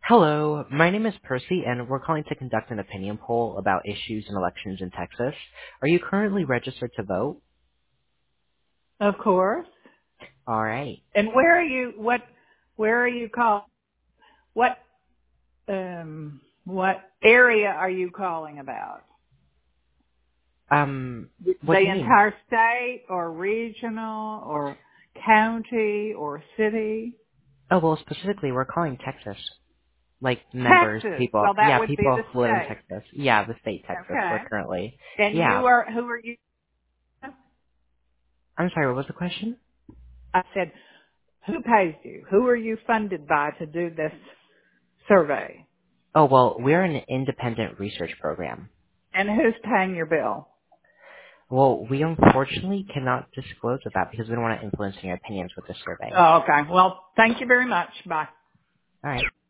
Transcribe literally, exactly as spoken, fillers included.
Hello, my name is Percy, and we're calling to conduct an opinion poll about issues and elections in Texas. Are you currently registered to vote? Of course. All right. And where are you? What? Where are you call? What? Um. What area are you calling about? Um, what The do you mean? entire state, or regional, or county, or city? Oh, well, specifically, we're calling Texas. Like members, Texas. people. Well, that Yeah, would be people the who live in state. Texas. Yeah, the state Texas. Okay. We're currently. And Yeah. you are. Who are you? I'm sorry. What was the question? I said, who pays you? Who are you funded by to do this survey? Oh, well, we're an independent research program. And who's paying your bill? Well, we unfortunately cannot disclose that because we don't want to influence your opinions with the survey. Oh, okay. Well, thank you very much. Bye. All right.